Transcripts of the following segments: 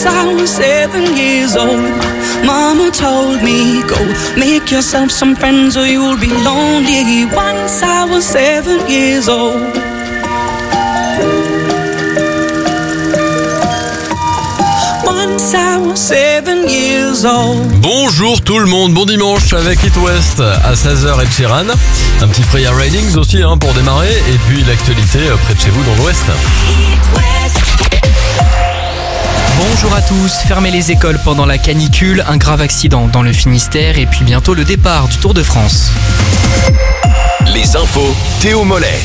Once I was 7 years old, Mama told me, go make yourself some friends or you'll be lonely. Once I was 7 years old. Once I was 7 years old. Bonjour tout le monde, bon dimanche avec It West à 16h et Sheeran. Un petit Freya Ridings aussi pour démarrer. Et puis l'actualité près de chez vous dans l'Ouest. Bonjour à tous, fermez les écoles pendant la canicule, un grave accident dans le Finistère et puis bientôt le départ du Tour de France. Les infos, Théo Mollet.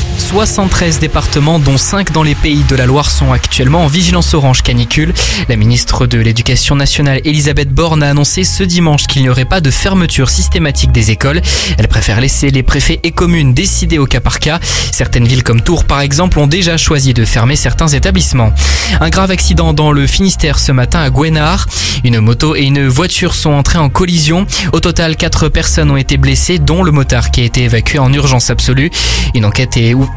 73 départements, dont 5 dans les Pays de la Loire, sont actuellement en vigilance orange canicule. La ministre de l'Éducation nationale, Elisabeth Borne, a annoncé ce dimanche qu'il n'y aurait pas de fermeture systématique des écoles. Elle préfère laisser les préfets et communes décider au cas par cas. Certaines villes comme Tours, par exemple, ont déjà choisi de fermer certains établissements. Un grave accident dans le Finistère ce matin à Gouesnard. Une moto et une voiture sont entrées en collision. Au total, 4 personnes ont été blessées, dont le motard qui a été évacué en urgence absolue. Une enquête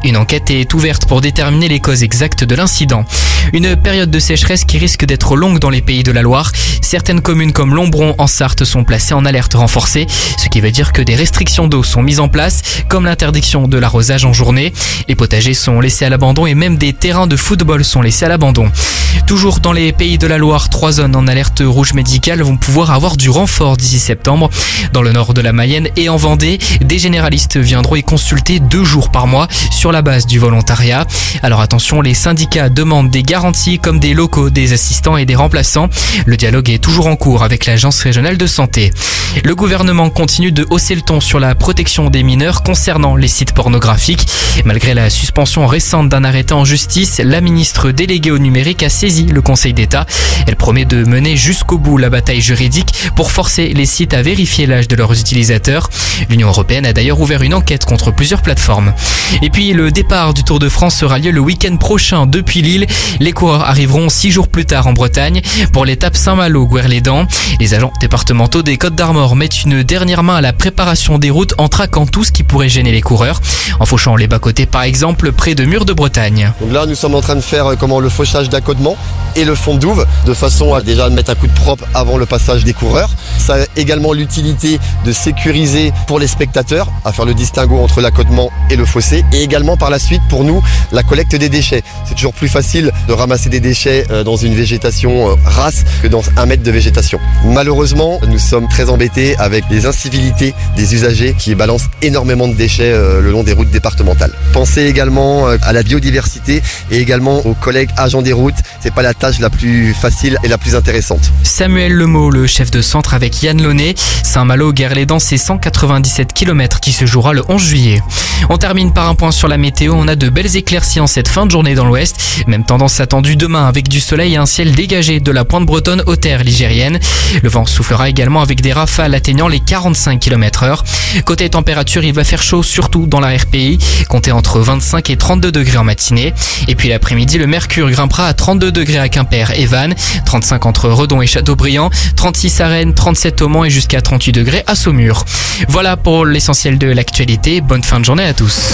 est ouverte pour déterminer les causes exactes de l'incident. Une période de sécheresse qui risque d'être longue dans les Pays de la Loire. Certaines communes comme Lombron en Sarthe sont placées en alerte renforcée, ce qui veut dire que des restrictions d'eau sont mises en place, comme l'interdiction de l'arrosage en journée. Les potagers sont laissés à l'abandon et même des terrains de football sont laissés à l'abandon. Toujours dans les Pays de la Loire, 3 zones en alerte rouge médicale vont pouvoir avoir du renfort d'ici septembre. Dans le nord de la Mayenne et en Vendée, des généralistes viendront y consulter 2 jours par mois sur la base du volontariat. Alors attention, les syndicats demandent des garanties comme des locaux, des assistants et des remplaçants. Le dialogue est toujours en cours avec l'Agence régionale de santé. Le gouvernement continue de hausser le ton sur la protection des mineurs concernant les sites pornographiques. Malgré la suspension récente d'un arrêté en justice, la ministre déléguée au numérique a saisi le Conseil d'État. Elle promet de mener jusqu'au bout la bataille juridique pour forcer les sites à vérifier l'âge de leurs utilisateurs. L'Union européenne a d'ailleurs ouvert une enquête contre plusieurs plateformes. Et puis le départ du Tour de France aura lieu le week-end prochain depuis Lille. Les coureurs arriveront 6 jours plus tard en Bretagne pour l'étape Saint-Malo-Gouerlédan. Les agents départementaux des Côtes-d'Armor mettent une dernière main à la préparation des routes en traquant tout ce qui pourrait gêner les coureurs, en fauchant les bas-côtés par exemple près de Murs de Bretagne. Donc là nous sommes en train de faire le fauchage d'accotement et le fond de douve de façon à déjà mettre un coup de propre avant le passage des coureurs. Ça a également l'utilité de sécuriser pour les spectateurs à faire le distinguo entre l'accotement et le fossé, et également par la suite pour nous la collecte des déchets. C'est toujours plus facile de ramasser des déchets dans une végétation rase que dans 1 mètre de végétation. Malheureusement, nous sommes très embêtés avec les incivilités des usagers qui balancent énormément de déchets le long des routes départementales. Pensez également à la biodiversité et également aux collègues agents des routes. C'est pas la tâche la plus facile et la plus intéressante. Samuel Lemot, le chef de centre avec Yann Launay. Saint-Malo-Gouerlédan, c'est 197 km qui se jouera le 11 juillet. On termine par un point sur la météo. On a de belles éclaircies en cette fin de journée dans l'ouest. Même tendance attendue demain avec du soleil et un ciel dégagé de la pointe bretonne aux terres ligériennes. Le vent soufflera également avec des rafales atteignant les 45 km/h. Côté température, il va faire chaud surtout dans l'arrière-pays. Comptez entre 25 et 32 degrés en matinée. Et puis l'après-midi, le mercure grimpera à 32 degrés à Quimper et Vannes, 35 entre Redon et Châteaubriand, 36 à Rennes, 37 au Mans et jusqu'à 38 degrés à Saumur. Voilà pour l'essentiel de l'actualité. Bonne fin de journée à tous.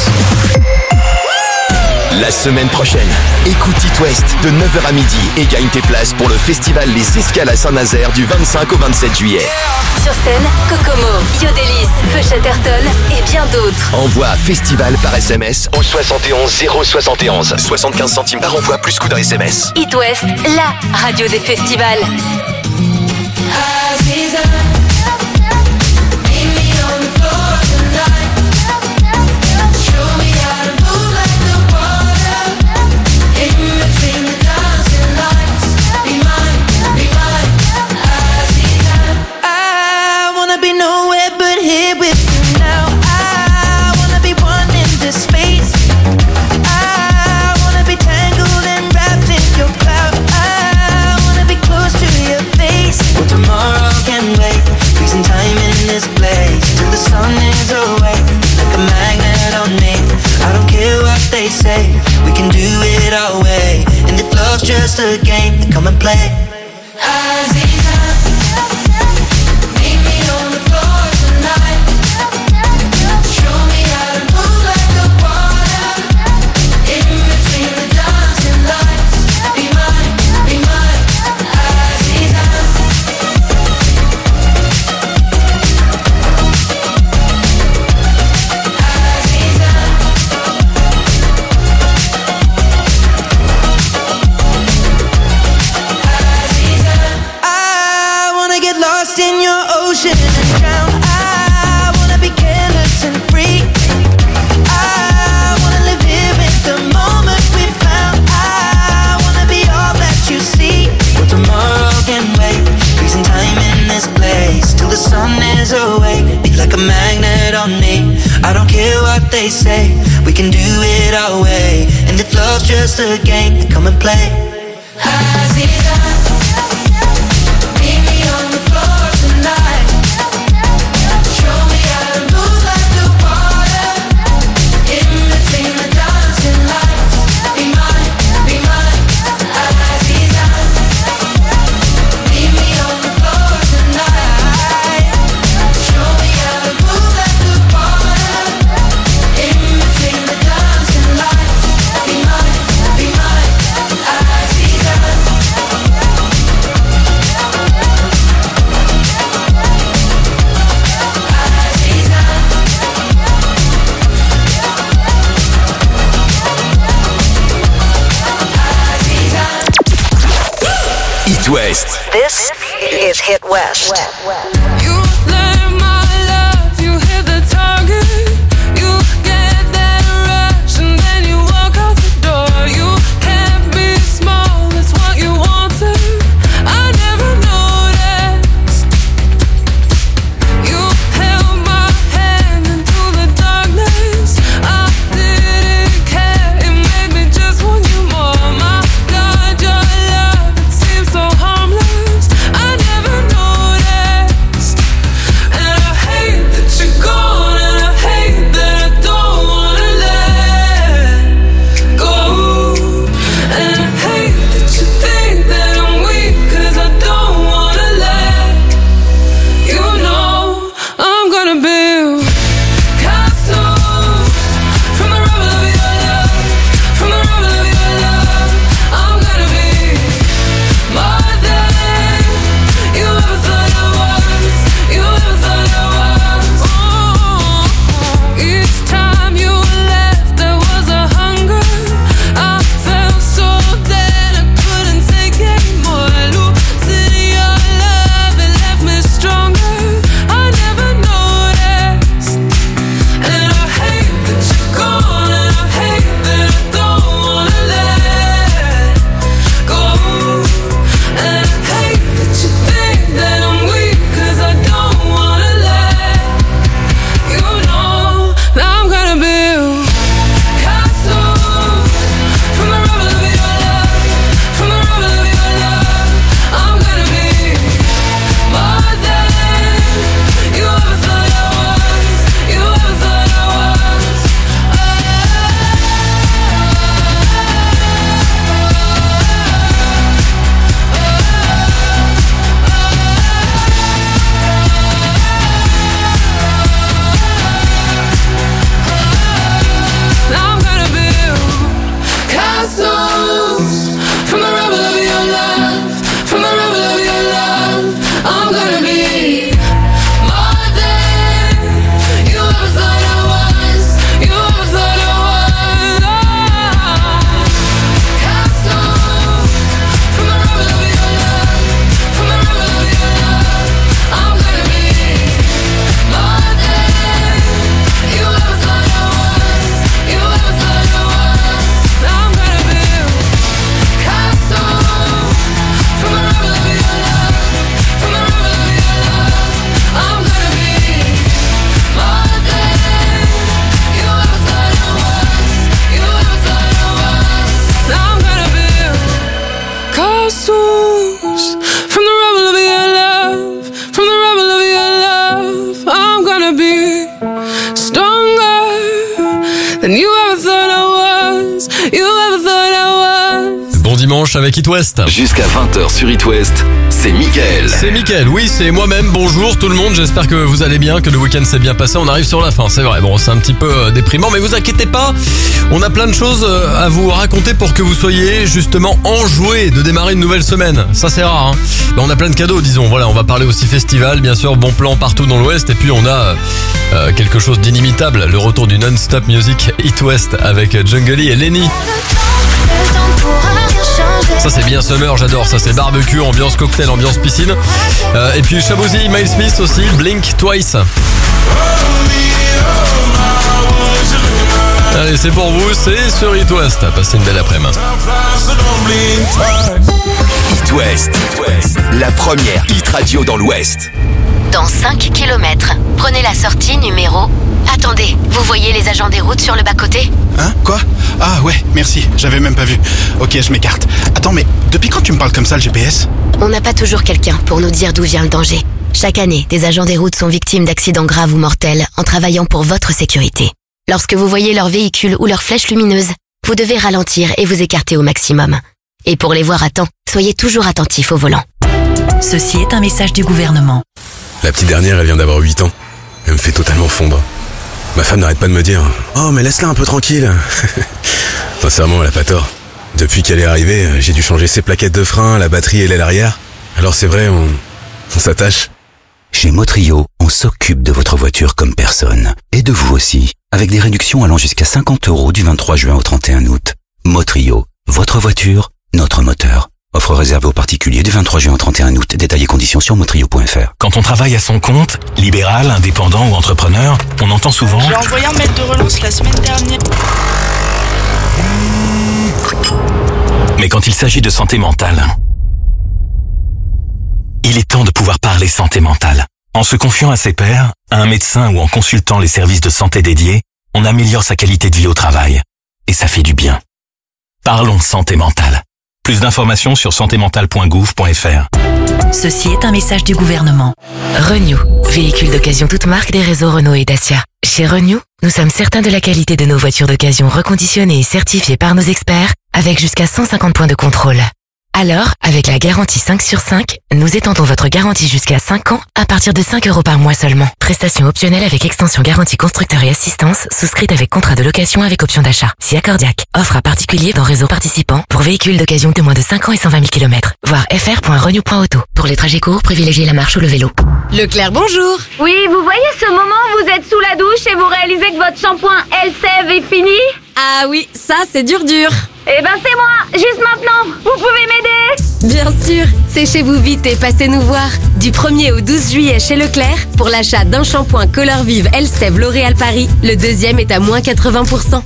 La semaine prochaine, écoute It West de 9h à midi et gagne tes places pour le festival Les Escales à Saint-Nazaire du 25 au 27 juillet. Sur scène, Kokomo, Yodelis, Feu Chatterton et bien d'autres. Envoie festival par SMS au 71 071. 75 centimes par envoi plus coût d'un SMS. It West, la radio des festivals. We can do it our way, and if love's just a game, then come and play. We can do it our way. And if love's just a game, then come and play. Aziza, meet me on the floor tonight. Show me how to move like the water. In between the dancing lights. Be mine, Aziza. Meet me on the floor tonight. Show me how to move like the water. In between the dancing lights. Be mine, Aziza. It West. This is Hit West. You learn my love, you hit the target. You get that rush and then you walk out the door. You can't be small, that's what you wanted. I never noticed. You held my hand into the darkness. I didn't care, it made me just want you more. My God, your love, it seems so harmless. I never noticed. And I hate that you're gone, and I hate that I don't wanna let go. And I hate that you think that I'm weak, 'cause I don't wanna let you know. I'm gonna build castles from the rubble of your love, from the rubble of your love. I'm gonna be more than you ever thought I was, you ever thought I was. Each time you left there was a hunger. I felt so dead I couldn't take anymore. Losing your love, it left me stronger. I never noticed. And I hate that you're gone, and I hate that I don't wanna let go. And I hate that you think that I'm weak, 'cause I don't wanna let you know that I'm gonna build castles from the rubble of your love, from the rubble of your love. I'm gonna be more than you ever thought I was, you ever thought I was. I'm gonna build castles from the rubble of your love, from the rubble of your love. I'm gonna be more than you ever thought I was, you ever thought I was. Castles from the rubble of your love, from the rubble of your love. I'm gonna be more than you ever thought I was, you ever thought I was. I'm gonna build castles from the rubble of your love, from the rubble of your love. I'm gonna be more than you ever thought I was, you ever thought I was. I'm gonna build castles from the rubble of your love, from the rubble of your love. I'm gonna be stronger than you ever thought I was, you ever thought I was. Bon dimanche avec It West. Jusqu'à 20h sur It West, c'est Mickaël. C'est Mickaël, oui, c'est moi-même. Bonjour tout le monde, j'espère que vous allez bien, que le week-end s'est bien passé. On arrive sur la fin, c'est vrai. Bon, c'est un petit peu déprimant, mais vous inquiétez pas. On a plein de choses à vous raconter pour que vous soyez justement enjoués de démarrer une nouvelle semaine. Ça, c'est rare, hein. Ben, on a plein de cadeaux, disons. Voilà, on va parler aussi festival, bien sûr, bon plan partout dans l'Ouest. Et puis, on a quelque chose d'inimitable, le retour du non-stop music It West avec Jungly et Lenny. Ça c'est bien summer, j'adore, ça c'est barbecue, ambiance cocktail, ambiance piscine. Et puis Shabozy, Miles Smith aussi, Blink Twice. Allez, c'est pour vous, c'est sur It West. Passez une belle après-midi. It West, la première hit radio dans l'Ouest. dans 5 km. Prenez la sortie numéro... Attendez, vous voyez les agents des routes sur le bas-côté ? Hein ? Quoi ? Ah ouais, merci, j'avais même pas vu. Ok, je m'écarte. Attends, mais depuis quand tu me parles comme ça, le GPS ? On n'a pas toujours quelqu'un pour nous dire d'où vient le danger. Chaque année, des agents des routes sont victimes d'accidents graves ou mortels en travaillant pour votre sécurité. Lorsque vous voyez leur véhicule ou leur flèche lumineuse, vous devez ralentir et vous écarter au maximum. Et pour les voir à temps, soyez toujours attentifs au volant. Ceci est un message du gouvernement. La petite dernière, elle vient d'avoir 8 ans. Elle me fait totalement fondre. Ma femme n'arrête pas de me dire « Oh, mais laisse-la un peu tranquille !» Sincèrement, elle a pas tort. Depuis qu'elle est arrivée, j'ai dû changer ses plaquettes de frein, la batterie et l'aile arrière. Alors c'est vrai, on s'attache. Chez Motrio, on s'occupe de votre voiture comme personne. Et de vous aussi, avec des réductions allant jusqu'à 50 € du 23 juin au 31 août. Motrio, votre voiture, notre moteur. Offre réservée aux particuliers du 23 juin au 31 août. Détails et conditions sur motrio.fr. Quand on travaille à son compte, libéral, indépendant ou entrepreneur, on entend souvent... J'ai envoyé un mail de relance la semaine dernière. Mais quand il s'agit de santé mentale, il est temps de pouvoir parler santé mentale. En se confiant à ses pairs, à un médecin ou en consultant les services de santé dédiés, on améliore sa qualité de vie au travail. Et ça fait du bien. Parlons santé mentale. Plus d'informations sur santémentale.gouv.fr. Ceci est un message du gouvernement. Renew, véhicule d'occasion toute marque des réseaux Renault et Dacia. Chez Renew, nous sommes certains de la qualité de nos voitures d'occasion reconditionnées et certifiées par nos experts, avec jusqu'à 150 points de contrôle. Alors, avec la garantie 5 sur 5, nous étendons votre garantie jusqu'à 5 ans à partir de 5 € par mois seulement. Prestation optionnelle avec extension garantie constructeur et assistance, souscrite avec contrat de location avec option d'achat. Si accordiaque. Offre à particulier dans réseau participant pour véhicules d'occasion de moins de 5 ans et 120 000 km. Voir fr.renew.auto. Pour les trajets courts, privilégiez la marche ou le vélo. Leclerc, bonjour. Oui, vous voyez ce moment où vous êtes sous la douche et vous réalisez que votre shampoing Elseve est fini ? Ah oui, ça c'est dur. Eh ben c'est moi, juste maintenant. Vous pouvez m'aider ? Bien sûr, séchez-vous vite et passez nous voir. Du 1er au 12 juillet chez Leclerc, pour l'achat d'un shampoing Color Vive Elseve L'Oréal Paris, le deuxième est à moins 80%.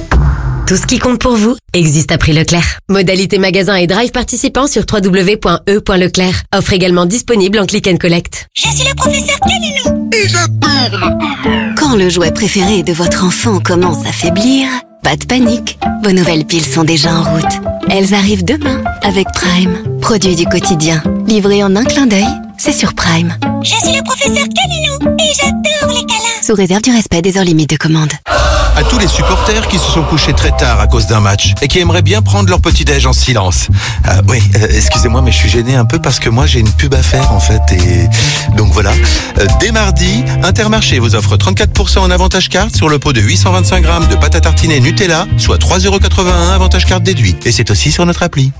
Tout ce qui compte pour vous existe à prix Leclerc. Modalité magasin et drive participant sur www.e.leclerc. Offre également disponible en click and collect. Je suis le professeur Calilou et j'adore. Quand le jouet préféré de votre enfant commence à faiblir, pas de panique, vos nouvelles piles sont déjà en route. Elles arrivent demain avec Prime. Produit du quotidien, livré en un clin d'œil, c'est sur Prime. Je suis le professeur Calilou et j'adore les câlins. Sous réserve du respect des heures limites de commande. À tous les supporters qui se sont couchés très tard à cause d'un match et qui aimeraient bien prendre leur petit-déj en silence. Excusez-moi, mais je suis gêné un peu parce que moi j'ai une pub à faire en fait et donc voilà. Dès mardi, Intermarché vous offre 34% en avantage carte sur le pot de 825 grammes de pâte à tartiner Nutella, soit 3,81 € avantage carte déduit. Et c'est aussi sur notre appli.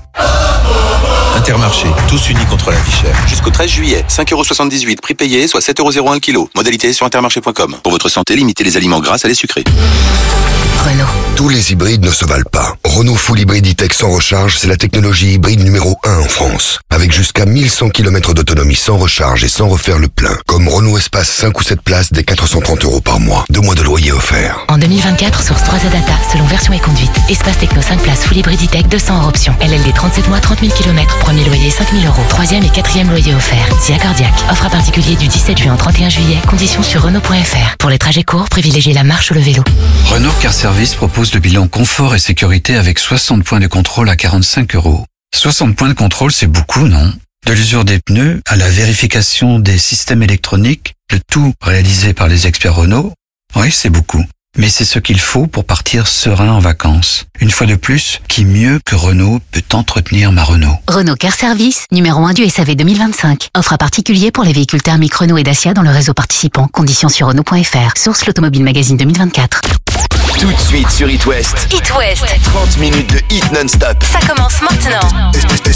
Intermarché, tous unis contre la vie chère. Jusqu'au 13 juillet, 5,78 € prix payé, soit 7,01 € le kilo. Modalité sur intermarché.com. Pour votre santé, limitez les aliments gras à les sucrés. Renault. Tous les hybrides ne se valent pas. Renault Full Hybrid E-Tech sans recharge, c'est la technologie hybride numéro 1 en France. Avec jusqu'à 1100 km d'autonomie sans recharge et sans refaire le plein. Comme Renault Espace 5 ou 7 places dès 430 € par mois. 2 mois de loyer offert. En 2024, source 3 Data, selon version et conduite. Espace Techno 5 places Full Hybrid E-Tech 200 € option. LLD 37 mois, 30 000 km. Premier loyer 5 000 €. Troisième et quatrième loyer offert. Si accordiaque. Offre à particulier du 17 juin au 31 juillet. Conditions sur Renault.fr. Pour les trajets courts, privilégiez la marche ou le vélo. Renault Car Service propose le bilan confort et sécurité avec 60 points de contrôle à 45 €. 60 points de contrôle, c'est beaucoup, non? De l'usure des pneus à la vérification des systèmes électroniques, le tout réalisé par les experts Renault. Oui, c'est beaucoup. Mais c'est ce qu'il faut pour partir serein en vacances. Une fois de plus, qui mieux que Renault peut entretenir ma Renault? Renault Car Service, numéro 1 du SAV 2025. Offre à particulier pour les véhicules thermiques Renault et Dacia dans le réseau participant. Conditions sur Renault.fr. Source l'Automobile Magazine 2024. Tout de suite sur It West. It West. 30 minutes de hit non-stop. Ça commence maintenant.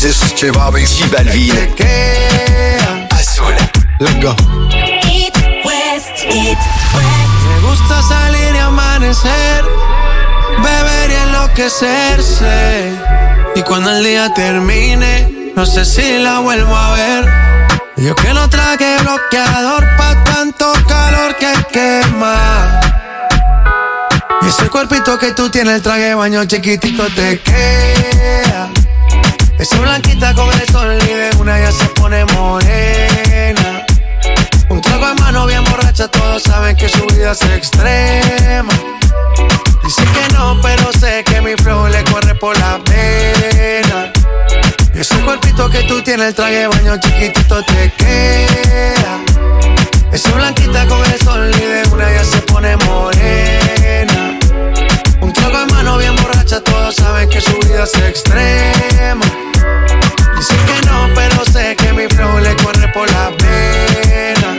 J Balvin. Azul. Let's go. It West. It Me gusta salir y amanecer, beber y enloquecerse. Y cuando el día termine, no sé si la vuelvo a ver. Yo que no traje bloqueador pa' tanto calor que quema. Y ese cuerpito que tú tienes, el traje de baño chiquitito te queda. Esa blanquita con el sol y de una ya se pone morena. Un trago en mano bien borracha, todos saben que su vida es extrema. Dice que no, pero sé que mi flow le corre por la pena. Y ese cuerpito que tú tienes, el traje de baño chiquitito te queda. Esa blanquita con el sol y de una ya se pone morena. Un trago en mano bien borracha, todos saben que su vida es extrema. Dice que no, pero sé que mi flow le corre por la pena.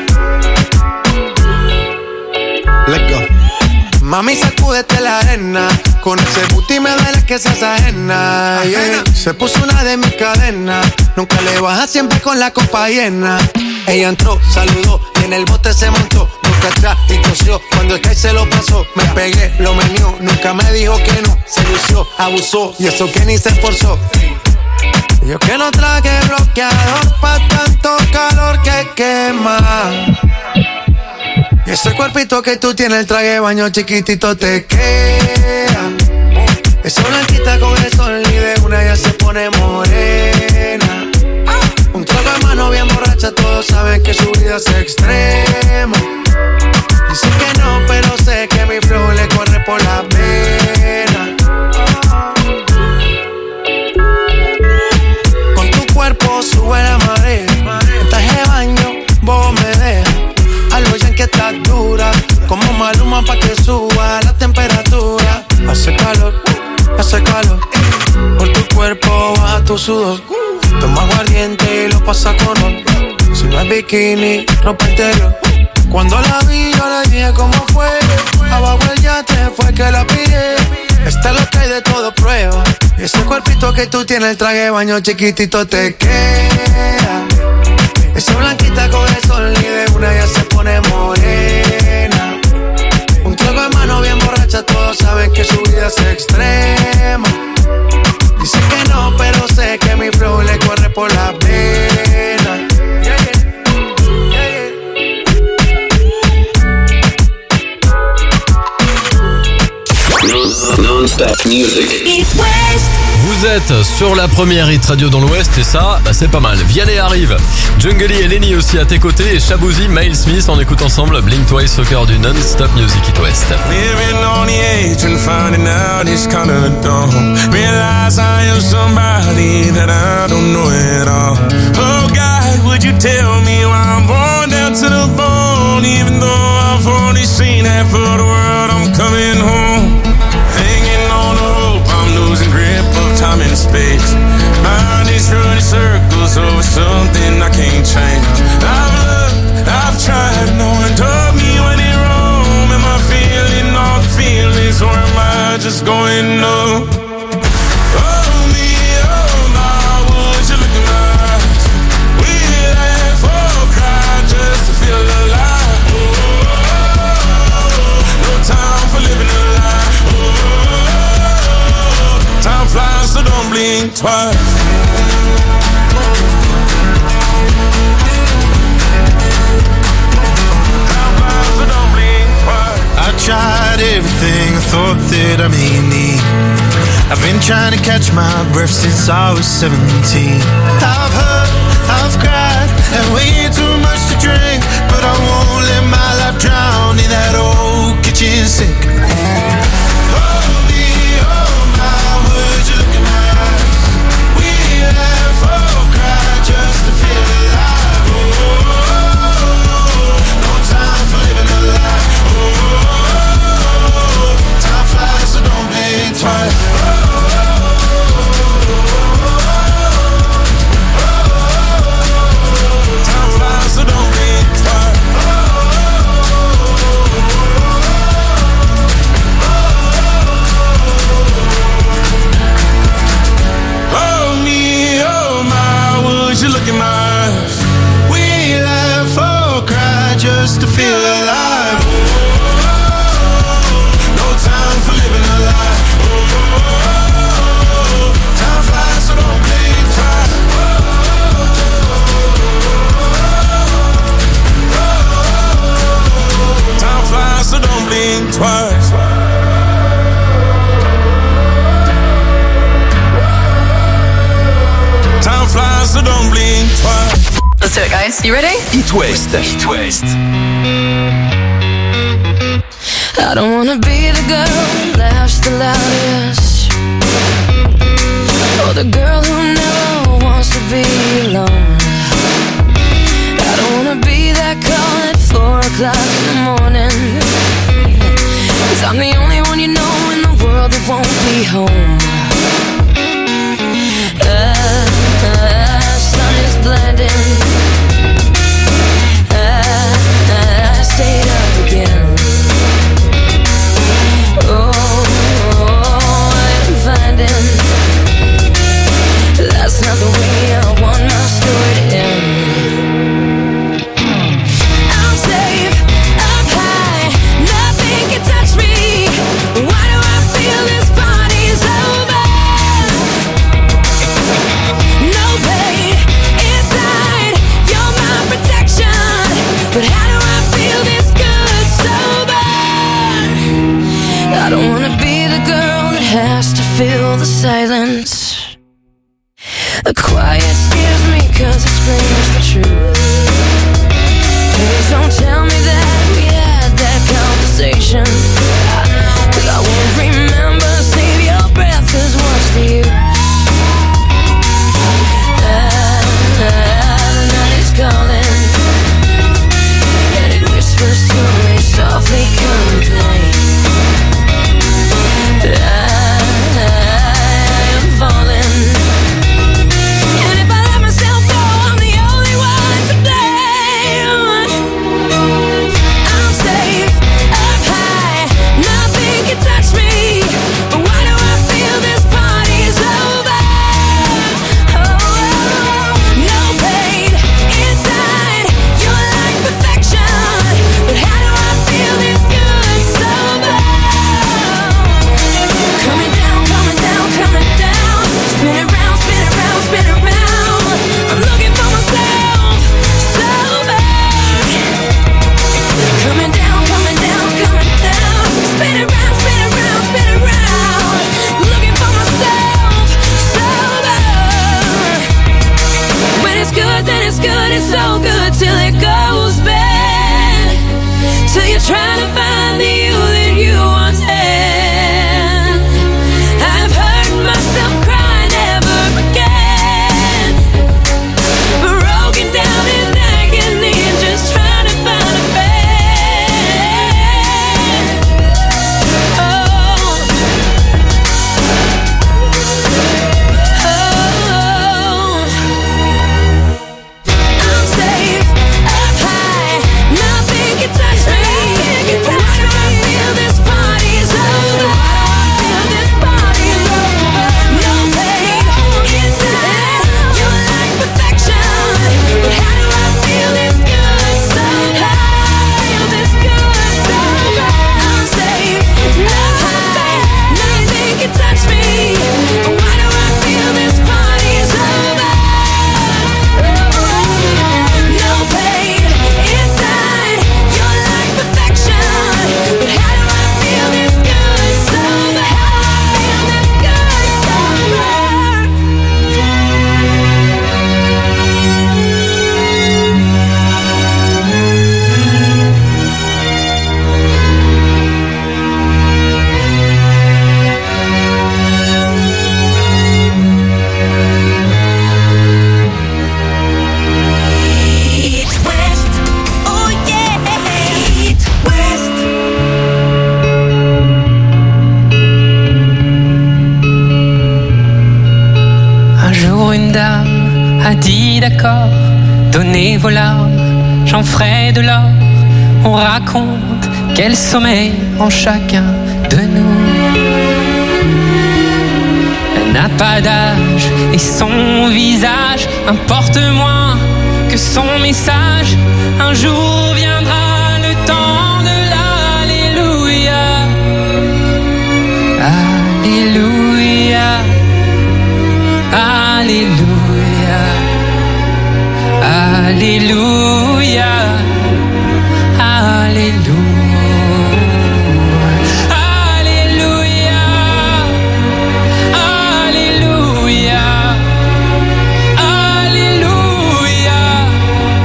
Let's go. Mami, sacúdete la arena. Con ese booty me duele que seas ajena, yeah. Se puso una de mis cadenas. Nunca le baja, siempre con la copa llena. Ella entró, saludó y en el bote se montó. Nunca atrás y tosió. Cuando el que se lo pasó, me pegué, lo menió. Nunca me dijo que no. Se lució, abusó y eso que ni se esforzó. Yo que no traje bloqueador pa' tanto calor que quema. Y ese cuerpito que tú tienes, el traje de baño chiquitito te queda. Esa blanquita con el sol y de una ya se pone morena. Un trago de mano bien borracha, todos saben que su vida es extrema. Dice que no, pero sé que mi flow le corre por la pena. Con tu cuerpo sube la marea. En traje de baño, vos me dejas. A lo ya que estás dura, como Maluma pa' que suba la temperatura. Hace calor, por tu cuerpo baja tu sudor. Toma aguardiente y lo pasa con oro. Si no es bikini, ropa interior. Cuando la vi yo le dije cómo fue. Abajo el yate fue que la pillé. Está lo que hay de todo prueba. Ese cuerpito que tú tienes, el traje de baño chiquitito te queda. Esa blanquita con el sol y de una ya se pone morena. Un trago de mano bien borracha, todos saben que su vida es extrema. Dice que no, pero sé que mi flow le corre por la pena. Non-stop music. Vous êtes sur la première hit radio dans l'Ouest et ça, bah c'est pas mal. Vianney arrive, Jungle et Lenny aussi à tes côtés et Shabuzi, Miles Smith, on écoute ensemble Blink Twice au cœur du Non-Stop Music Hit West. Living on the edge and finding out it's kinda dumb. Realize I am somebody that I don't know at all. Oh God, would you tell me why I'm born down to the bone? Even though I've only seen half of the world, I'm coming home. Hanging on the hope, I'm losing grip of time and space. Mind is running circles over something I can't change. I've looked, I've tried, no one told me when it wrong. Am I feeling all the feelings or am I just going numb? Oh me, oh my, would you look in my eyes? We laugh or cry just to feel alive. No time for living a lie. Time flies, so don't blink twice. I tried everything I thought that I may need. I've been trying to catch my breath since I was 17. I've hurt, I've cried, and way too much to drink, but I won't let my life drown in that old kitchen sink. Just to feel alive. No time for living a lie. to it, guys. You ready? It West. It West. I don't wanna be the girl that laughs the loudest, or the girl who never wants to be alone. I don't wanna be that call at 4 o'clock in the morning, 'cause I'm the only one you know in the world that won't be home. Sun is blinding. I stayed up again. I'm finding that's not the way I want my story to end. I'm safe up high, nothing can touch me. Why do I feel this party's over? No pain inside, you're my protection. But how do I feel this good sober? I don't wanna be the girl that has to fill the silence. The quiet scares me 'cause it screams the truth. Please don't tell me that we had that conversation, 'cause I won't remember. Save your breath, 'cause what's the use? The night is calling, and it whispers to me softly, complain. I'm falling, and if I let myself go, I'm the only one to blame. I'm safe up high, nothing can touch me. But why do I feel this party's over? No pain inside, you're like perfection. But how do I feel this good sober? Coming down, coming down, coming down. Spin around, spin around, spin around. I'm looking for myself sober. Coming down, coming down, coming down. Spin around, spin around, spin around. Looking for myself sober. When it's good, then it's good. It's so good till it goes bad. Till you're trying to find the you that you wanted. I've heard myself cry never again. Broken down in agony, just trying to find a bed. I'm safe up high, nothing can touch me. Why do I feel this party's over? Feel this party's over. No pain inside, you're like perfection. But how do I feel this good sober? Feel this good sober. I'm safe up high, nothing can touch me. Why do I feel this party's over? No pain inside, you're like perfection. But how do I feel this good sober? Feel this good sober. It West, oh yeah, It West. Un jour une dame a dit d'accord, donnez vos larmes, j'en ferai de l'or. On raconte quel sommeil en chacun de nous. Elle n'a pas d'âge et son visage importe moins que son message. Un jour viendra le temps de l'alléluia. Alléluia. Alléluia. Alléluia. Alléluia. Alléluia. Alléluia. Alléluia.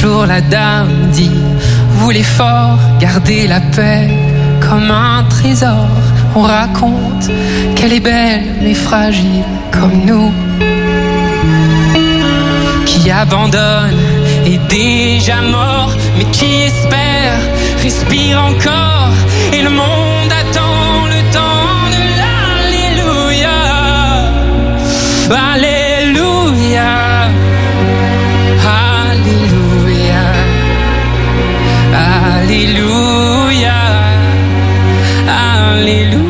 jour la dame dit: vous les forts, gardez la paix comme un trésor. On raconte qu'elle est belle mais fragile comme nous, qui abandonne est déjà mort, mais qui espère respire encore, et le monde attend le temps de l'alléluia. Alléluia, alléluia, alléluia, alléluia.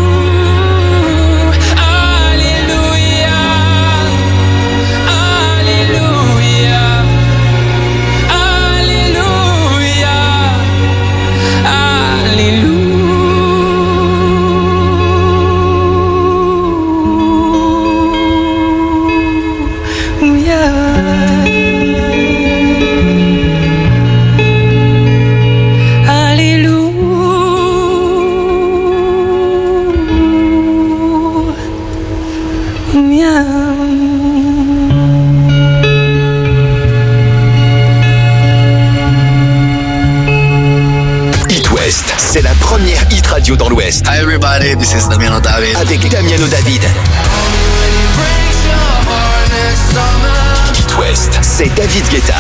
C'est la première hit radio dans l'Ouest. Hi everybody, this is Damiano David. Avec Damiano David. Hit West, c'est David Guetta.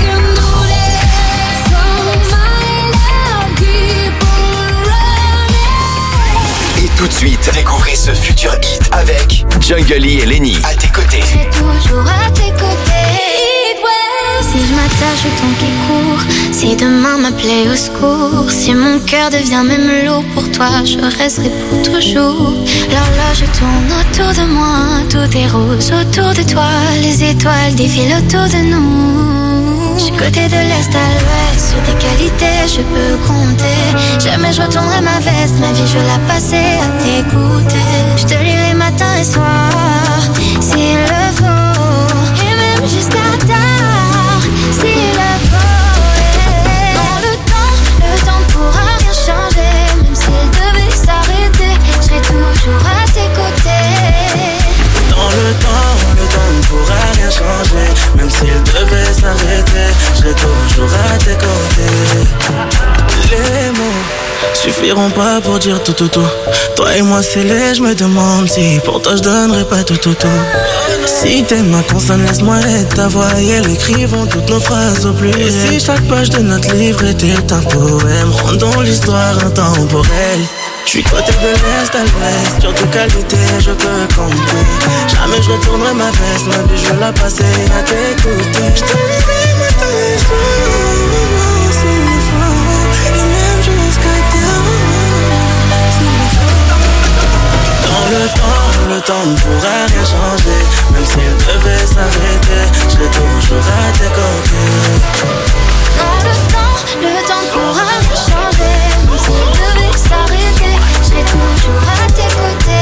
Et tout de suite, découvrez ce futur hit avec Jungle et Lenny. À tes côtés. J'ai toujours à tes côtés. Si je m'attache au temps qui court, si demain m'appelait au secours, si mon cœur devient même lourd pour toi, je resterai pour toujours. L'horloge tourne autour de moi, tout est rose autour de toi, les étoiles défilent autour de nous. Du côté de l'est à l'ouest, sur tes qualités je peux compter. Jamais je retournerai ma veste, ma vie je vais la passer à t'écouter. Je te lirai matin et soir, s'il le faut, et même jusqu'à tard. S'il le faut, dans le temps pourra rien changer. Même s'il devait s'arrêter, je serai toujours à tes côtés. Dans le temps ne pourra rien changer. Même s'il devait s'arrêter, je serai toujours à tes côtés. Les mots suffiront pas pour dire tout. Toi et moi scellés, je me demande si pour toi je donnerais pas tout. Si t'es ma consonne, laisse-moi être ta voix et elle écrivons toutes nos phrases au pluriel. Et si chaque page de notre livre était un poème, rendons l'histoire intemporelle. J'suis côté de l'est à l'ouest, sur tes qualités je peux compter. Jamais je retournerai ma veste, ma vie je vais la passer à t'écouter. Je te lirai matin et soir, s'il le faut, et même jusqu'à terre, s'il le faut. Dans le temps ne pourra rien changer. Même s'il devait s'arrêter, je serai toujours à tes côtés. Dans le temps ne pourra rien changer. Même s'il devait s'arrêter, je serai toujours à tes côtés.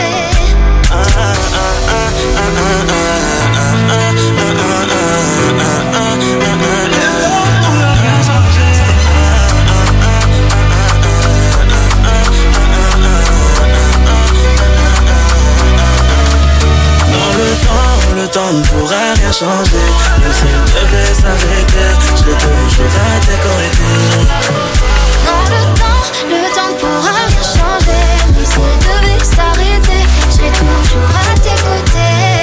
Le temps ne pourra rien changer. Même s'il devait s'arrêter, je serai toujours à tes côtés. Dans le temps ne pourra rien changer. Même s'il devait s'arrêter, je serai toujours à tes côtés.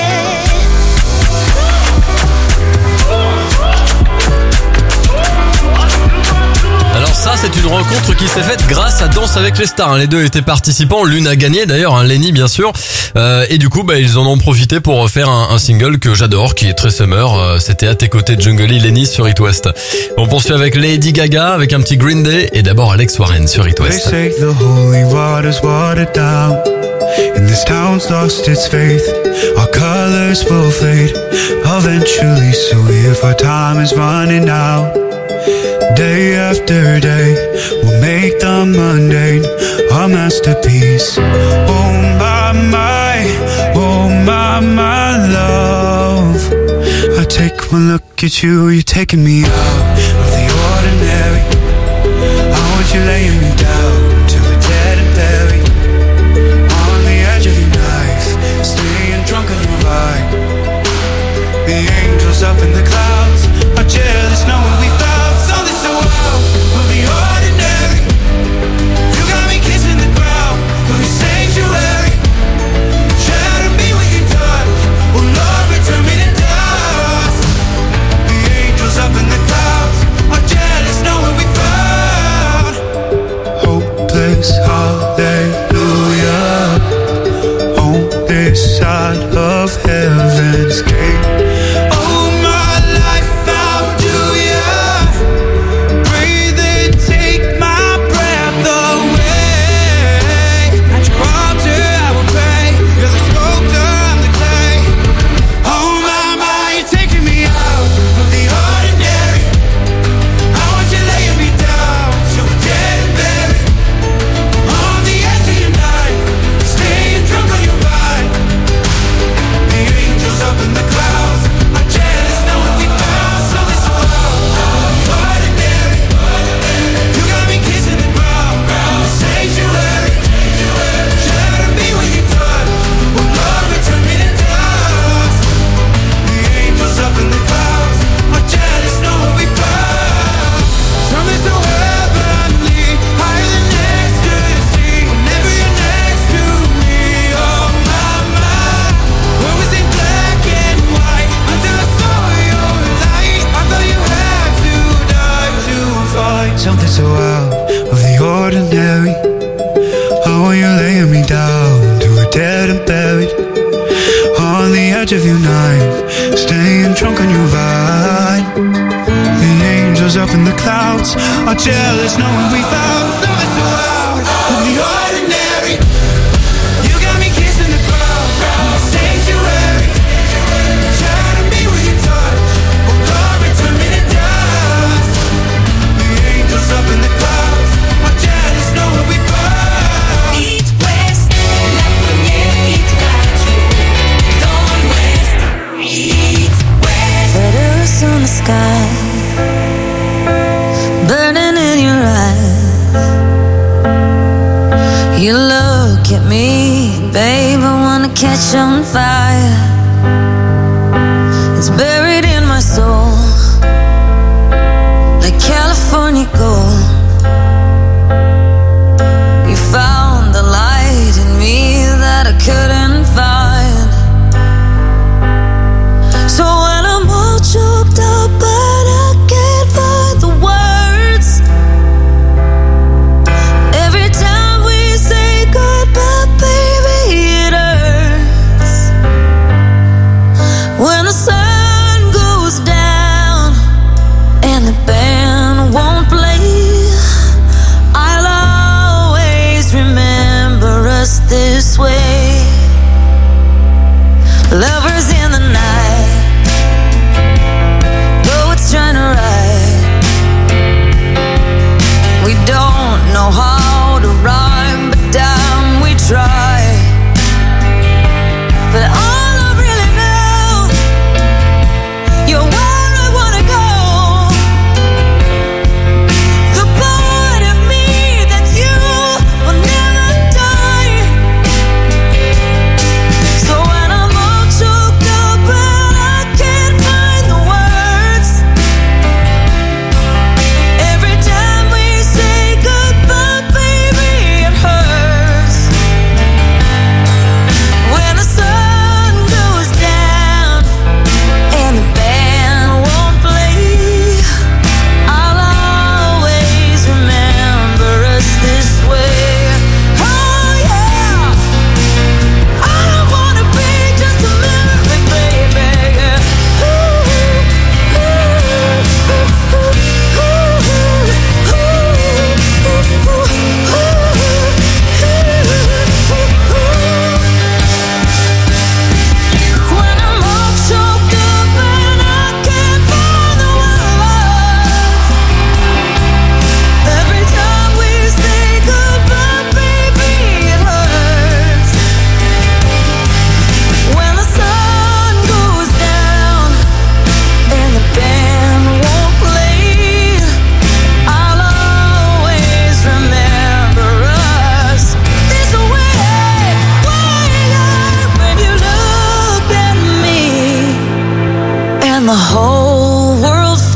Alors ça, c'est une rencontre qui s'est faite grâce à Danse avec les stars. Les deux étaient participants, l'une a gagné d'ailleurs, Lenny bien sûr. Et du coup, ils en ont profité pour faire un single que j'adore, qui est très summer. C'était À tes côtés de Jungle et Lenny sur Hit West. On poursuit avec Lady Gaga, avec un petit Green Day et d'abord Alex Warren sur Hit West. They say the holy water's watered down, and this town's lost its faith. Our colors will fade eventually, so if our time is running out, day after day, we'll make the mundane our masterpiece. Oh my love. I take one look at you, you're taking me out of the ordinary. I want you laying me down to the dead and buried, on the edge of your knife, staying drunk on your ride. The angels up in the clouds, are jealous knowing we found something so out of the ordinary. You got me kissing the ground of your sanctuary. Shatter me with your touch, oh Lord, return me to dust. The angels up in the clouds are jealous knowing we found hopeless hallelujah on this side of heaven's gate. Oh, my life, how do ya breathe and take my breath away? At your altar I will pray. You're the sculptor, I'm the clay. Oh my, you're taking me out of the ordinary. I want you laying me down so we're dead and buried. On the edge of your knife, staying drunk on your vine. The angels up in the clouds are jealous knowing we found something so out of the ordinary. You got me kissing the ground, the sanctuary. Shatter me with your touch, oh Lord, return me to dust. The angels up in the clouds are jealous knowing we found something so heavenly, higher than ecstasy. Whenever you're next to me, oh my, what was in black and white until I saw your light? I thought you had to die to find something so out of the ordinary. Oh, you're laying me down to a dead and buried. On the edge of your knife, staying drunk on your vine. The angels up in the clouds are jealous knowing we found something so out of the ordinary. You got me kissing the ground, the sanctuary. Shatter me with your touch, oh Lord, return me to dust. The angels up in the clouds are jealous knowing we found. East West, la première hit radio dans l'Ouest. East West. Letters on the sky, burning in your eyes. You look at me, babe, I wanna catch on fire. It's buried in my soul, like California gold. You found the light in me that I couldn't find. So when I'm all choked up but I can't find the words, every time we say goodbye, baby, it hurts. When the sun goes down and the band won't play, I'll always remember us this way. Lovers in the night, poets trying to write. We don't know how to rhyme, but damn, we try. But all I really know, you're where I wanna go. The part of me that you will never die. So when I'm all choked up and I can't find the words, every time we say goodbye, baby, it hurts. When the sun goes down and the band won't play, I'll always remember us this way. Oh yeah, I don't wanna be just a memory, baby. When I'm all choked up and I can't find the words, every time we say goodbye, baby, it hurts. When the sun goes down and the band won't play, I'll always remember us this way. When you look at me and the whole world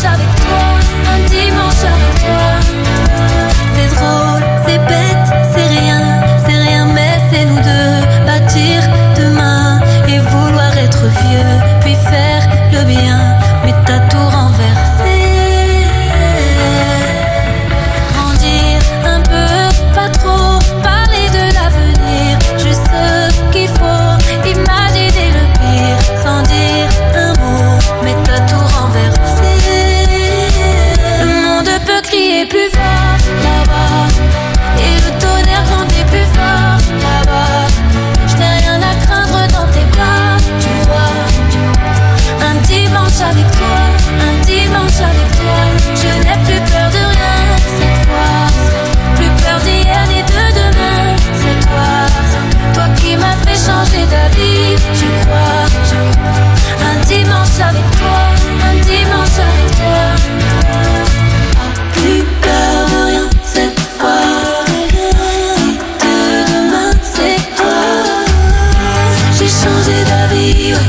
dimanche avec toi, un dimanche avec toi. C'est drôle, c'est bête, c'est rien, mais c'est nous deux. Bâtir demain et vouloir être vieux, puis faire le bien, mais t'as tout renversé. Grandir un peu, pas trop, parler de l'avenir, juste ce qu'il faut, imaginer le pire, sans dire un mot, mais t'as tout renversé. Le monde peut crier plus fort là-bas, et le tonnerre grandit plus fort là-bas. Je n'ai rien à craindre dans tes bras, tu vois. Un dimanche avec toi, un dimanche avec toi. Je n'ai plus peur de rien cette fois, plus peur d'hier ni de demain. C'est toi, toi qui m'as fait changer d'avis, je crois. Un dimanche avec toi, un dimanche avec toi. Plus peur de rien cette fois, ni de demain. C'est toi, j'ai changé d'avis, ouais.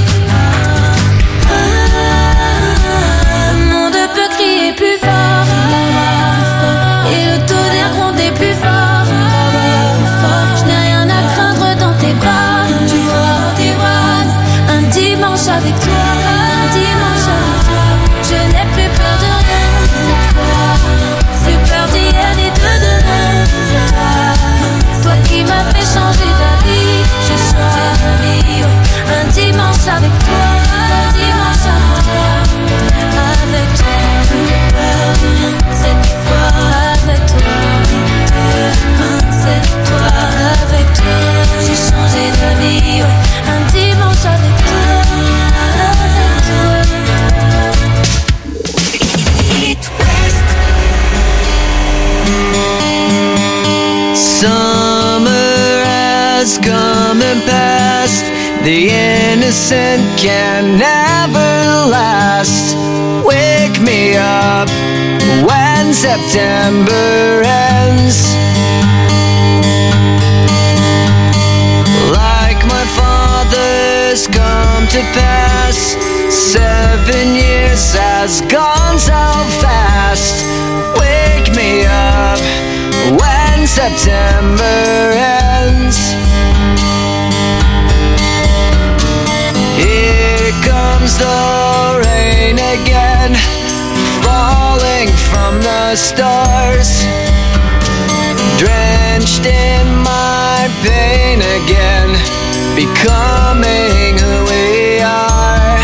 Le monde peut crier plus fort là-bas, et le tonnerre gronder plus fort là-bas. Je n'ai rien à craindre dans tes bras, tu vois, tes bras. Un dimanche avec toi, un dimanche avec toi. Je n'ai plus peur de rien cette fois, plus peur d'hier ni de demain. C'est toi, toi qui m'as fait changer d'avis, j'ai changé d'avis, ouais. Un dimanche avec toi, un dimanche avec toi. Avec toi, plus peur de rien cette fois. Avec toi, c'est toi. Avec toi, j'ai changé d'avis, ouais. Un dimanche avec toi, avec toi. It West. Summer has come and passed. The innocent can never last. Wake me up when September ends. Like my father's come to pass, 7 years has gone so fast. Wake me up when September ends. Here comes the rain again, falling from the stars, drenched in my pain again, becoming who we are.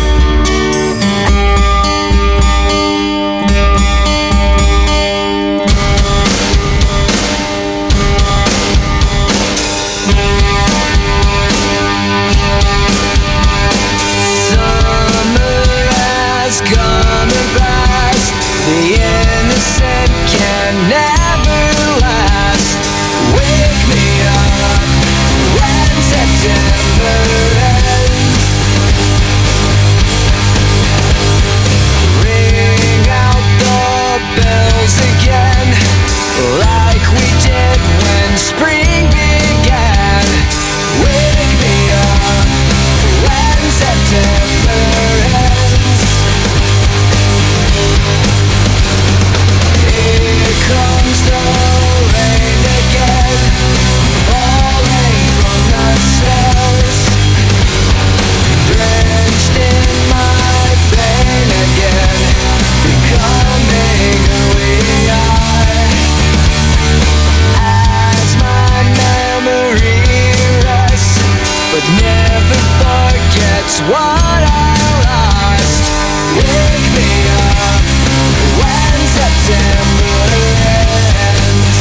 Come and past, the innocent can never last. Wake me up when September ends. Ring out the bells again, like we did when spring began. Wake me up when September ends. Here comes the rain again, falling from the stars, drenched in my pain again, becoming who we are. As my memory rests, but never forgets what I lost. Wake me up when September ends.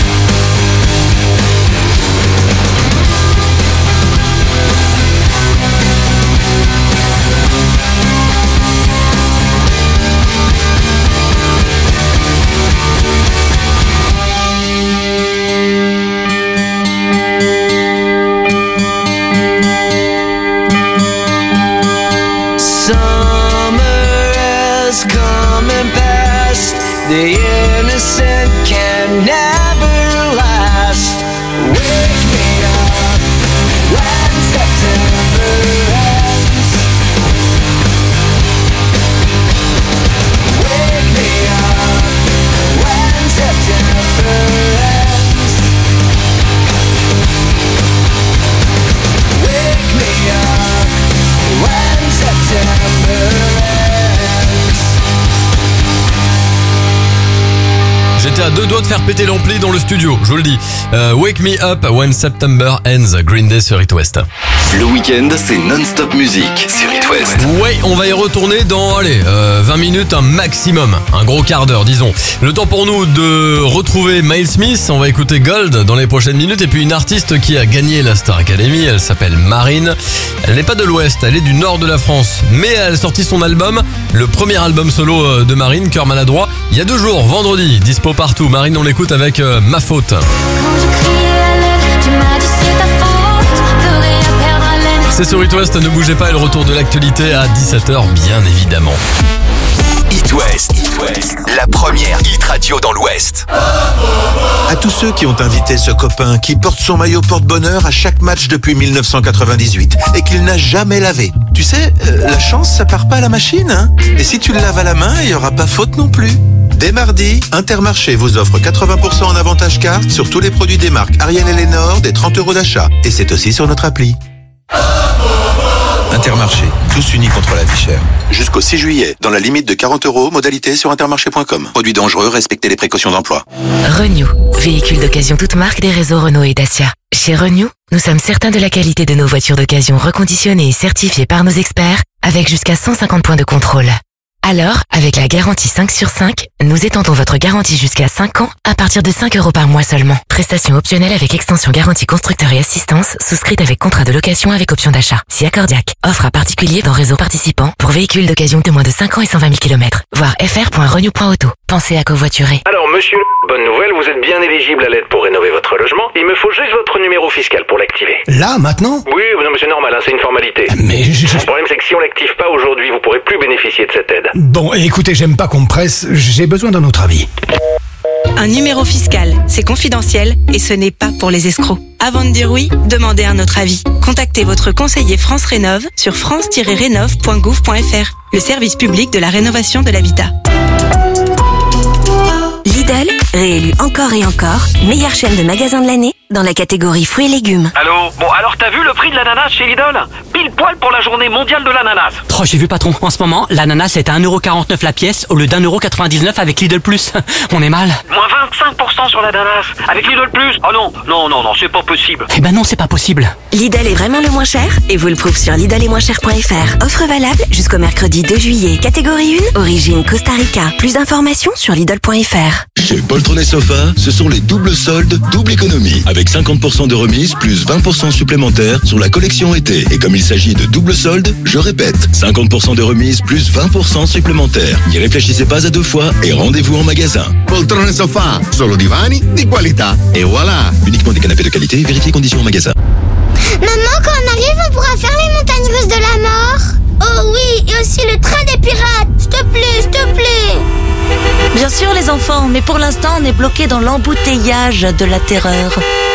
Summer has come and passed, the innocent can never last. Wake me up when September ends. deux doigts de faire péter l'ampli dans le studio, je vous le dis. Wake Me Up When September Ends, Green Day sur It West. Le week-end, c'est non-stop musique sur It West. Ouais, on va y retourner dans 20 minutes un maximum, un gros quart d'heure disons. Le temps pour nous de retrouver Miles Smith, on va écouter Gold dans les prochaines minutes et puis une artiste qui a gagné la Star Academy, elle s'appelle Marine. Elle n'est pas de l'Ouest, elle est du nord de la France, mais elle a sorti son album, le premier album solo de Marine, Cœur maladroit, il y a 2 jours, vendredi, dispo partout. Marine, on l'écoute avec Ma Faute. C'est sur It West, ne bougez pas, et le retour de l'actualité à 17h, bien évidemment. It West, la première hit radio dans l'Ouest. À tous ceux qui ont invité ce copain qui porte son maillot porte-bonheur à chaque match depuis 1998 et qu'il n'a jamais lavé. Tu sais, la chance, ça part pas à la machine, hein. Et si tu le laves à la main, il y aura pas faute non plus. Dès mardi, Intermarché vous offre 80% en avantage carte sur tous les produits des marques Ariel et Lénore, des 30 € d'achat. Et c'est aussi sur notre appli. Intermarché, tous unis contre la vie chère. Jusqu'au 6 juillet, dans la limite de 40 €, modalité sur intermarché.com. Produits dangereux, respectez les précautions d'emploi. Renew, véhicule d'occasion toute marque des réseaux Renault et Dacia. Chez Renew, nous sommes certains de la qualité de nos voitures d'occasion reconditionnées et certifiées par nos experts, avec jusqu'à 150 points de contrôle. Alors, avec la garantie 5 sur 5, nous étendons votre garantie jusqu'à 5 ans à partir de 5 € par mois seulement. Prestation optionnelle avec extension garantie constructeur et assistance, souscrite avec contrat de location avec option d'achat. Si accordiaque. Offre à particulier dans réseau participant pour véhicules d'occasion de moins de 5 ans et 120 000 km. Voir fr.renew.auto. Pensez à covoiturer. Alors monsieur, bonne nouvelle, vous êtes bien éligible à l'aide pour rénover votre logement. Il me faut juste votre numéro fiscal pour l'activer. Là, maintenant? Oui, non mais c'est normal, hein, c'est une formalité. Mais Le problème c'est que si on l'active pas aujourd'hui, vous pourrez plus bénéficier de cette aide. Bon, écoutez, j'aime pas qu'on me presse, j'ai besoin d'un autre avis. Un numéro fiscal, c'est confidentiel et ce n'est pas pour les escrocs. Avant de dire oui, demandez un autre avis. Contactez votre conseiller France Rénov sur france-rénov.gouv.fr, le service public de la rénovation de l'habitat. Lidl, réélu encore et encore, meilleure chaîne de magasins de l'année dans la catégorie fruits et légumes. Allô? Bon, alors t'as vu le prix de l'ananas chez Lidl? Pile poil pour la journée mondiale de l'ananas. Oh, j'ai vu patron, en ce moment, l'ananas est à 1,49 € la pièce au lieu d'1,99 € avec Lidl+. On est mal. Moins 25% sur l'ananas avec Lidl+. Oh non, c'est pas possible. Eh ben non, c'est pas possible. Lidl est vraiment le moins cher et vous le prouve sur lidletmoincher.fr. Offre valable jusqu'au mercredi 2 juillet. Catégorie 1, origine Costa Rica. Plus d'informations sur lidl.fr. Chez Poltron Sofa, ce sont les doubles soldes, double économie. Avec 50% de remise plus 20% supplémentaires sur la collection été. Et comme il s'agit de double solde, je répète, 50% de remise plus 20% supplémentaires. N'y réfléchissez pas à 2 fois et rendez-vous en magasin. Poltrone Sofa, solo divani di qualità. Et voilà. Uniquement des canapés de qualité, vérifiez conditions en magasin. Maman, quand on arrive, on pourra faire les montagnes russes de la mort? Oh oui, et aussi le train des pirates. S'il te plaît. Bien sûr les enfants, mais pour l'instant on est bloqué dans l'embouteillage de la terreur.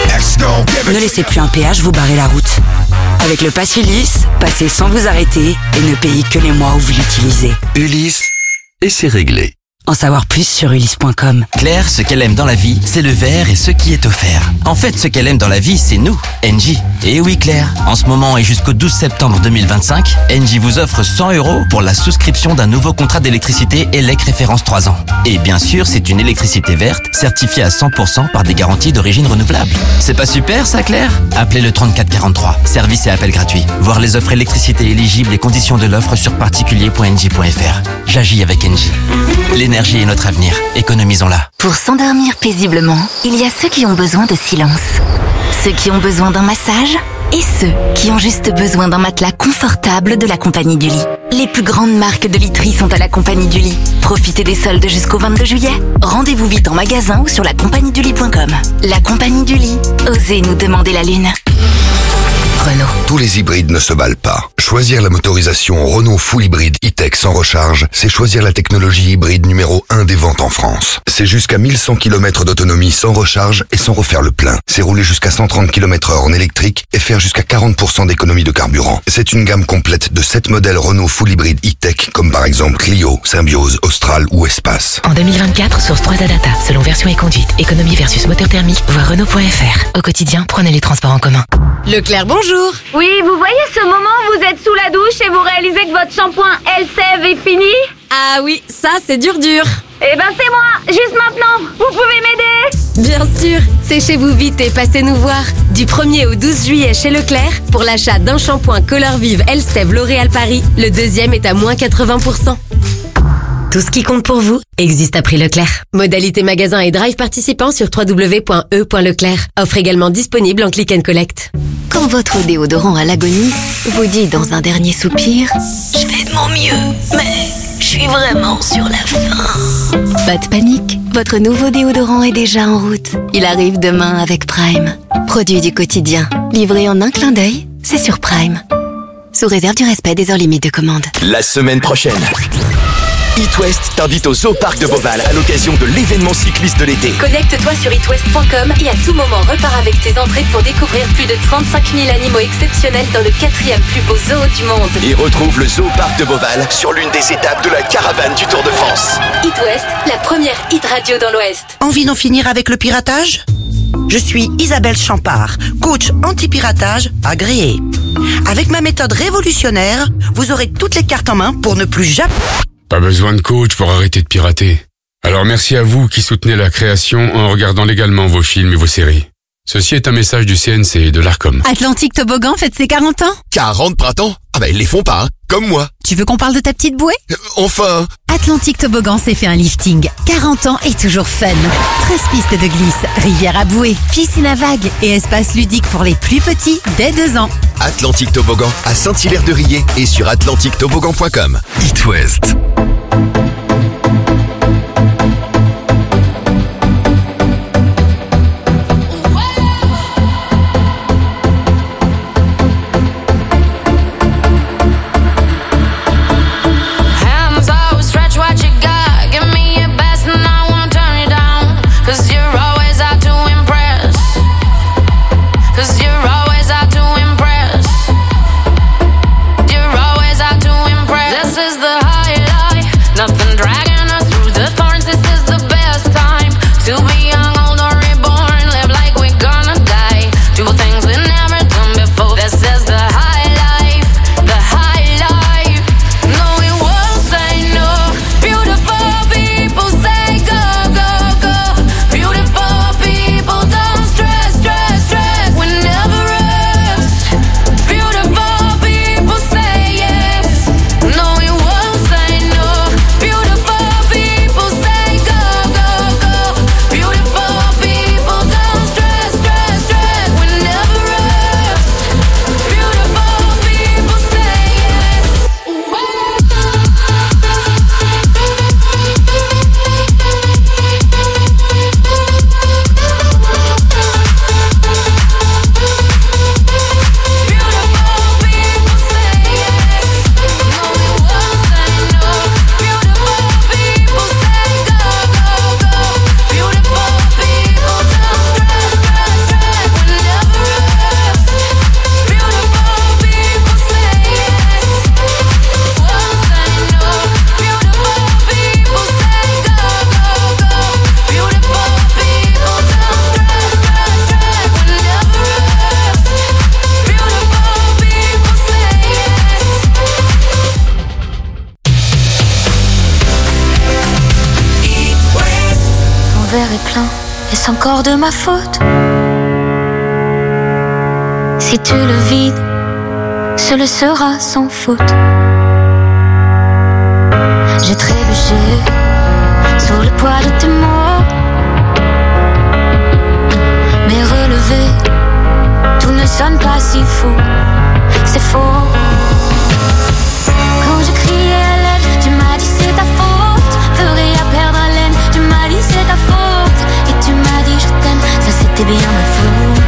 Ne laissez plus un péage vous barrer la route. Avec le Pass Ulysse, passez sans vous arrêter et ne payez que les mois où vous l'utilisez. Ulysse, et c'est réglé. En savoir plus sur ulysse.com. Claire, ce qu'elle aime dans la vie, c'est le verre et ce qui est offert. En fait, ce qu'elle aime dans la vie, c'est nous, Engie. Et oui Claire, en ce moment et jusqu'au 12 septembre 2025, Engie vous offre 100 € pour la souscription d'un nouveau contrat d'électricité ELEC référence 3 ans. Et bien sûr, c'est une électricité verte, certifiée à 100% par des garanties d'origine renouvelable. C'est pas super ça Claire? Appelez le 3443, service et appel gratuit. Voir les offres électricité éligibles et conditions de l'offre sur particulier.engie.fr. J'agis avec Engie. L'énergie est notre avenir, économisons-la. Pour s'endormir paisiblement, il y a ceux qui ont besoin de silence, ceux qui ont besoin d'un massage et ceux qui ont juste besoin d'un matelas confortable de la Compagnie du Lit. Les plus grandes marques de literie sont à la Compagnie du Lit. Profitez des soldes jusqu'au 22 juillet. Rendez-vous vite en magasin ou sur lacompagniedulit.com. La Compagnie du Lit. Osez nous demander la lune. Renault. Tous les hybrides ne se valent pas. Choisir la motorisation Renault Full Hybride E-Tech sans recharge, c'est choisir la technologie hybride numéro 1 des ventes en France. C'est jusqu'à 1100 km d'autonomie sans recharge et sans refaire le plein. C'est rouler jusqu'à 130 km/h en électrique et faire jusqu'à 40% d'économie de carburant. C'est une gamme complète de 7 modèles Renault Full Hybride E-Tech, comme par exemple Clio, Symbiose, Austral ou Espace. En 2024, source 3 data, selon version et conduite, économie versus moteur thermique, voir Renault.fr. Au quotidien, prenez les transports en commun. Leclerc, bonjour. Oui, vous voyez ce moment où vous êtes sous la douche et vous réalisez que votre shampoing Elle Sève est fini? Ah oui, ça c'est dur. Eh ben c'est moi, juste maintenant. Vous pouvez m'aider? Bien sûr, séchez-vous vite et passez nous voir. Du 1er au 12 juillet chez Leclerc, pour l'achat d'un shampoing Color Vive Elseve L'Oréal Paris, le deuxième est à moins 80%. Tout ce qui compte pour vous existe à prix Leclerc. Modalité magasin et drive participant sur www.e.leclerc. Offre également disponible en click and collect. Quand votre déodorant à l'agonie vous dit dans un dernier soupir « Je fais de mon mieux, mais je suis vraiment sur la fin ». Pas de panique, votre nouveau déodorant est déjà en route. Il arrive demain avec Prime. Produit du quotidien, livré en un clin d'œil, c'est sur Prime. Sous réserve du respect des heures limites de commande. La semaine prochaine, It West t'invite au Zoo Parc de Beauval à l'occasion de l'événement cycliste de l'été. Connecte-toi sur itwest.com et à tout moment repars avec tes entrées pour découvrir plus de 35 000 animaux exceptionnels dans le 4e plus beau zoo du monde. Et retrouve le Zoo Parc de Beauval sur l'une des étapes de la caravane du Tour de France. It West, la première hit radio dans l'Ouest. Envie d'en finir avec le piratage ? Je suis Isabelle Champard, coach anti-piratage agréée. Avec ma méthode révolutionnaire, vous aurez toutes les cartes en main pour ne plus jamais... Pas besoin de coach pour arrêter de pirater. Alors merci à vous qui soutenez la création en regardant légalement vos films et vos séries. Ceci est un message du CNC et de l'ARCOM. Atlantique Toboggan fête ses 40 ans. 40 printemps ? Ah bah ils les font pas, hein, comme moi. Tu veux qu'on parle de ta petite bouée ? Enfin. Atlantique Toboggan s'est fait un lifting. 40 ans et toujours fun. 13 pistes de glisse, rivière à bouée, piscine à vagues et espace ludique pour les plus petits dès 2 ans. Atlantique Toboggan à Saint-Hilaire-de-Riez et sur atlantictoboggan.com. It West. Est-ce encore de ma faute? Si tu le vides, ce le sera sans faute. J'ai trébuché sous le poids de tes mots, mais relevé, tout ne sonne pas si faux. C'est faux. Quand j'ai crié à l'aide, tu m'as dit c'est ta faute. Ferais à perdre haleine, tu m'as dit c'est ta faute. Et tu m'as dit je t'aime, ça c'était bien ma faute.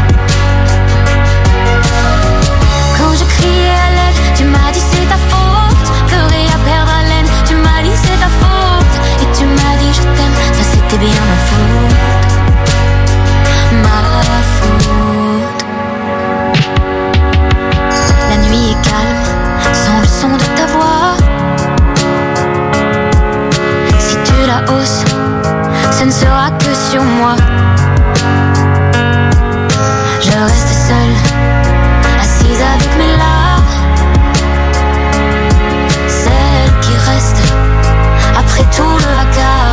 Quand j'ai crié à l'aide, tu m'as dit c'est ta faute. Ferais à perdre haleine, tu m'as dit c'est ta faute. Et tu m'as dit je t'aime, ça c'était bien ma faute. Ma faute. La nuit est calme, sans le son de ta voix. Si tu la hausses, ce ne sera que sur moi. Je reste seule, assise avec mes larmes. Celle qui reste après tout le vacarme.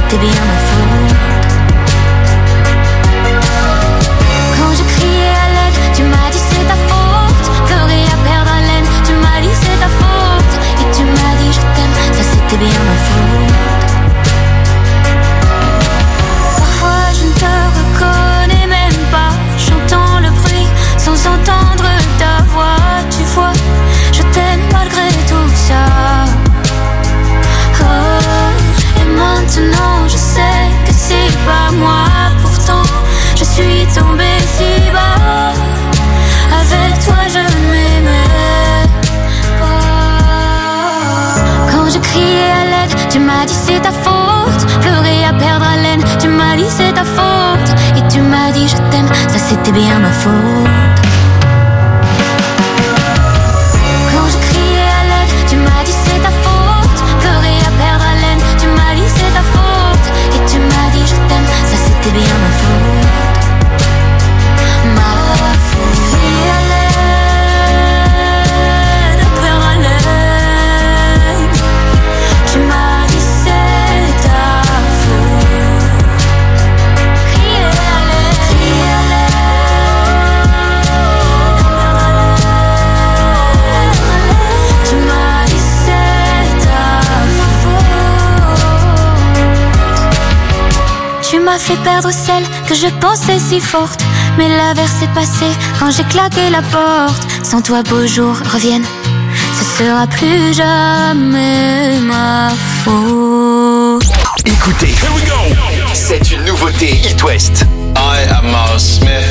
c'était bien ma faute. Quand je criais à l'aide, tu m'as dit c'est ta faute. Pleurer à perdre haleine, tu m'as dit c'est ta faute. Et tu m'as dit je t'aime, ça c'était bien ma faute. Parfois je ne te reconnais même pas, j'entends le bruit sans entendre ta voix. Tu vois, je t'aime malgré tout ça. Oh, et maintenant je sais que c'est pas moi. Pourtant je suis tombée si bas. Avec toi je m'aimais pas. Quand je criais à l'aide, tu m'as dit c'est ta faute. Pleurer à perdre haleine, tu m'as dit c'est ta faute. Et tu m'as dit je t'aime, ça c'était bien ma faute. Quand je criais à l'aide, tu m'as dit c'est ta faute. Pleurer à perdre haleine, tu m'as dit c'est ta faute. Et tu m'as dit je t'aime, ça c'était bien ma faute. Ma faute. Crier à l'aide, perdre haleine, tu m'as dit c'est ta faute. Crier à l'aide, crier à l'aide, tu m'as dit c'est ta faute. Tu m'as fait perdre celle que je pensais si forte. Mais l'averse est passée quand j'ai claqué la porte. Sans toi beaux jours reviennent, ce sera plus jamais ma faute. Écoutez, c'est une nouveauté It West. I am Miles Smith.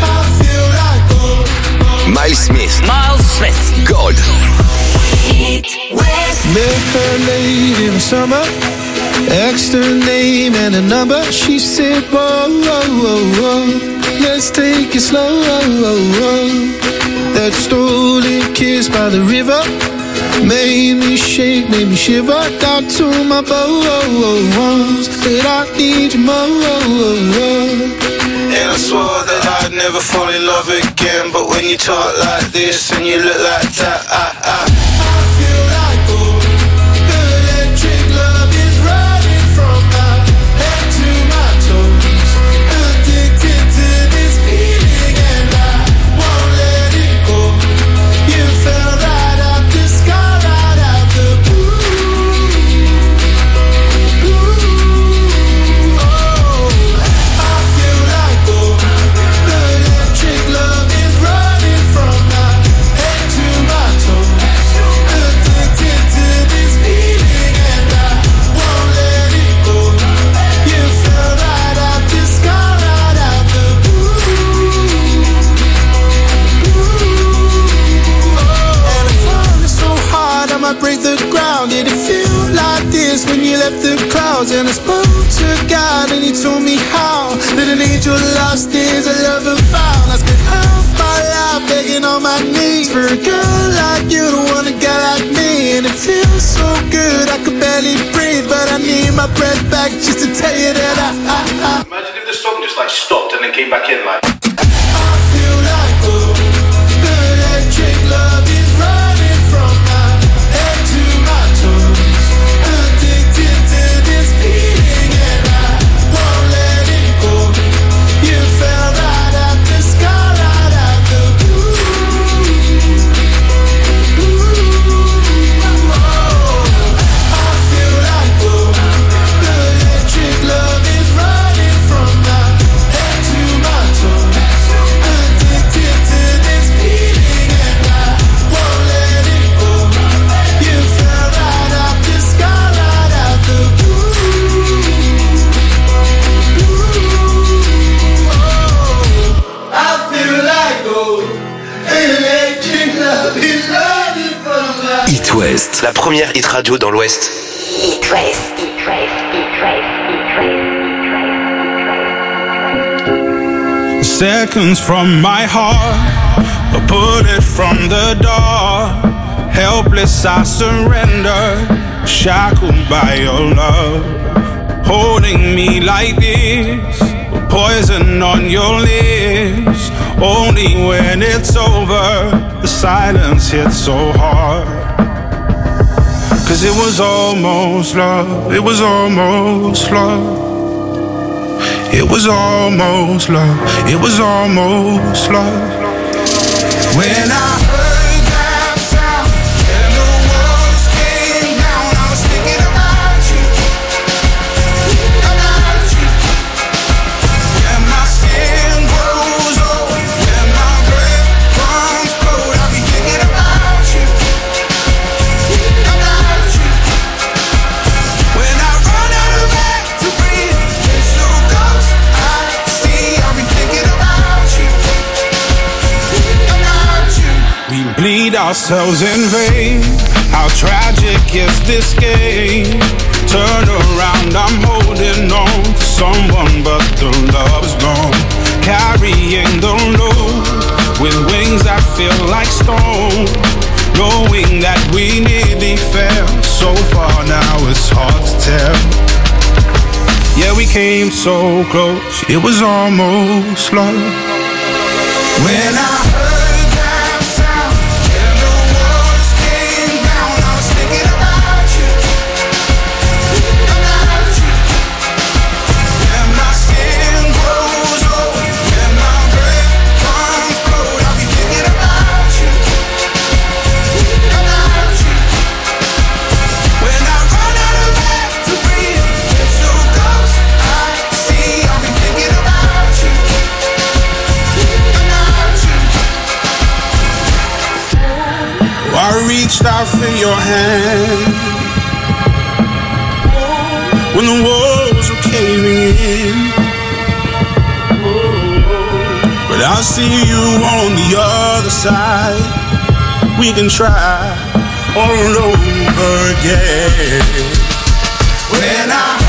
Miles Smith. Miles Smith. Gold. It West. Met her late in the summer. Asked her name and a number. She said, whoa, whoa, whoa, whoa. Let's take it slow. That stolen kiss by the river made me shake, made me shiver. Down to my bones. Said I need you more. And I swore that I'd never fall in love again. But when you talk like this and you look like that, I feel like gold. The electric love is running from my head to my toes. Addicted to this feeling and I won't let it go. You fell right out the sky, right out the blue. Oh, I feel like gold. The electric love is running from my head to my toes. Addicted to this feeling and I won't let it go. You fell right out the sky, right out the blue. And I'm falling so hard I might break the ground. Did it feel like this when you left the clouds? And I spoke to God and he told me how that an angel lost is a lover found. I spent half my life begging on my knees for a girl like you to want a guy like me. And it feels so good I could barely breathe, but I need my breath back just to tell you that I Imagine if the song just like stopped and then came back in like. I feel like gold. The electric love is running from my head to my toes. Addicted to this feeling and I won't let it go. You fell right out the sky, right out the blue. Oh, I feel like gold. The electric love is running from my head to my toes. Addicted to this feeling and I won't let it go. You fell right out the sky, right out the blue. Oh, I feel like gold. Electric love is running from my. It West. La première hit radio dans l'Ouest. It West, It West, It West, It West. Seconds from my heart, a bullet from the door. Helpless I surrender, shackled by your love. Holding me like this, poison on your lips. Only when it's over, the silence hits so hard. 'Cause it was almost love, it was almost love. It was almost love. It was almost love. When I heard that sound and the walls came down, I was thinking about you, about you. When my skin grows old, when my breath comes cold, I'll be thinking about you, about you. When I run out of air to breathe, it's so close I see, I'll be thinking about you, about you. We bleed ourselves in vain. How tragic is this game? Turn around, I'm holding on to someone, but the love's gone. Carrying the load with wings that feel like stone. Knowing that we nearly fell so far, now it's hard to tell. Yeah, we came so close, it was almost love. When I heard that sound and the walls came down, I was thinking about you, about you. When my skin grows old, when my breath comes cold, I'll be thinking about you, about you. When I run out of air to breathe, it's so close I see, I'll be thinking about you, about you. I reached out for your hand when the walls were caving in, but I see you on the other side. We can try all over again. When I